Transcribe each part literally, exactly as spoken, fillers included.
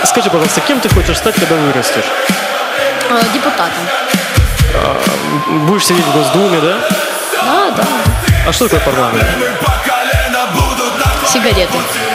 Скажи, пожалуйста, кем ты хочешь стать, когда вырастешь? Э, депутатом. А, будешь сидеть в Госдуме, да? Да, да. А что такое парламент? Сигареты.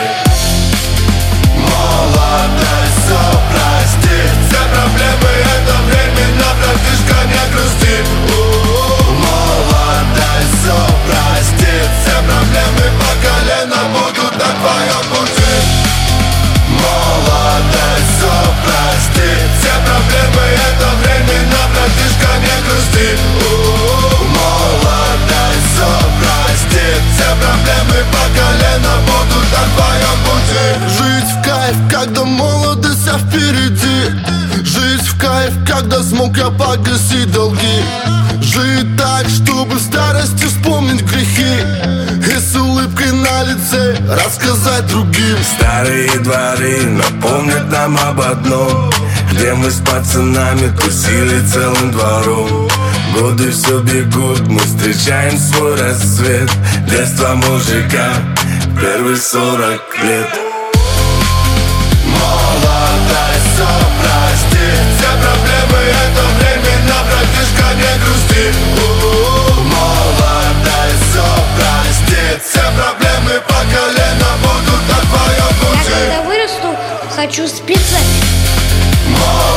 Молодость, все прости. Все проблемы это временно, братишка, не грусти. Молодость, все прости. Все проблемы по колено будут на твоем пути. Молодость, все прости. Все проблемы это временно, братишка, не грусти. Молодость, все прости. Все проблемы по колено будут на твоем пути. Жить в кайф, когда молодость а впереди. Жить в кайф, когда смог я погасить долги. Жить так, чтобы в старости вспомнить грехи и с улыбкой на лице рассказать другим. Старые дворы напомнят нам об одном, где мы с пацанами тусили целым двором. Годы все бегут, мы встречаем свой рассвет. Детство мужика, первые сорок лет. Молодость, все прости. Все проблемы это временно, братишка, не грусти. Молодость, все прости. Все проблемы по колено будут на твоем Я пути. когда вырасту, хочу спиться. Молодость.